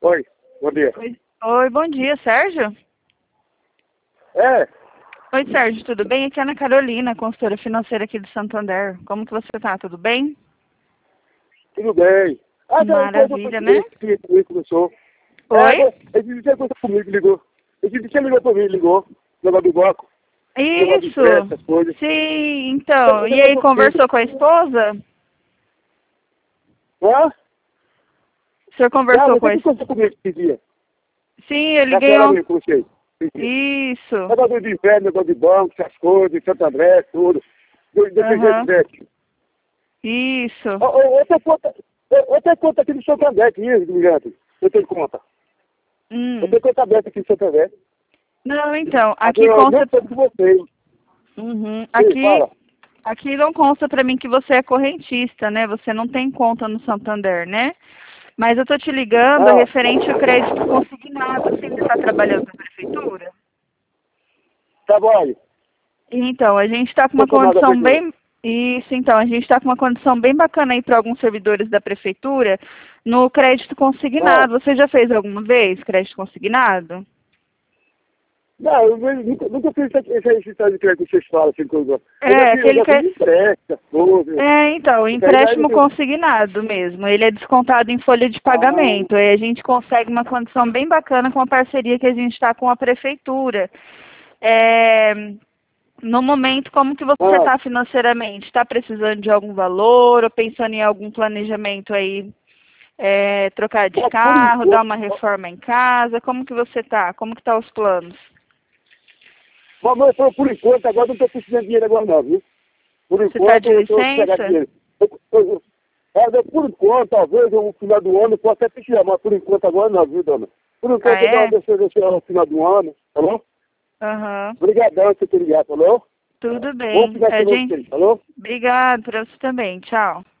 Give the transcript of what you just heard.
Oi, bom dia. Oi, bom dia, Sérgio. É, Oi, Sérgio, tudo bem? Aqui é a Ana Carolina, consultora financeira aqui de Santander. Como que você tá? Tudo bem? tudo bem. Ah, Maravilha, né? Comigo começou. Oi? Ele tinha coisa comigo, ligou. Ele tinha ligado pra mim, ligou. Negócio do banco, negócio de Isso. crédito, essas coisas. Sim, então. E aí, conversou com a esposa? Hã? O senhor conversou Não, com a mas esposa? coisa comigo esse dia. Sim, eu liguei Naquela ontem. vez, comecei. Isso. Negócio de inverno, negócio de banco, essas coisas, Santo André, tudo. Aham. Dependente. Isso. Outra conta aqui no Santo André, aqui, gigante. Eu tenho conta. Eu tenho conta aberta aqui no Santo André. Não, então, Aqui aqui eu consta... não sei de vocês. Uhum. Sim, fala. Aqui não consta pra mim que você é correntista, né? Você não tem conta no Santander, né? Mas eu tô te ligando Ah, referente ao crédito consignado. Você ainda está trabalhando na prefeitura? trabalho. Então, a gente está com Sou uma formado da condição prefeitura. bem... Isso, então, a gente está com uma condição bem bacana aí para alguns servidores da prefeitura no crédito Ah. consignado. Você já fez alguma vez crédito consignado? Não, nunca fiz esse tal de crédito que vocês falam, assim, coisa. É, Eu aquele já fiz que... empréstimo, coisa. É, então, Isso aí empréstimo daí, consignado mesmo. Ele é descontado em folha de pagamento. Aí a gente consegue uma condição bem bacana com a parceria que a gente está com a prefeitura. É, no momento, como que você ah, está financeiramente? Está precisando de algum valor ou pensando em algum planejamento aí? Trocar de por carro, dar uma enquanto, reforma em casa? Como que você está? Como que tá os planos? mas por enquanto, agora não estou precisando de dinheiro agora não, viu? Por Você está enquanto, de eu estou pegando licença? dinheiro. Por enquanto, talvez, no final do ano, eu possa até precisar, mas por enquanto agora não, viu, dona? Por Ah, enquanto, eu é? deixo no final do ano, tá bom? Aham. Obrigadão por ter ligado, falou? Tudo Bom bem. final de A semana pra gente... vocês, falou? Obrigado para você também. Tchau.